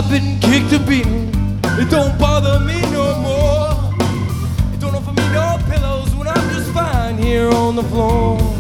I've been kicked and beaten. It don't bother me no more. It don't offer me no pillows when I'm just fine here on the floor.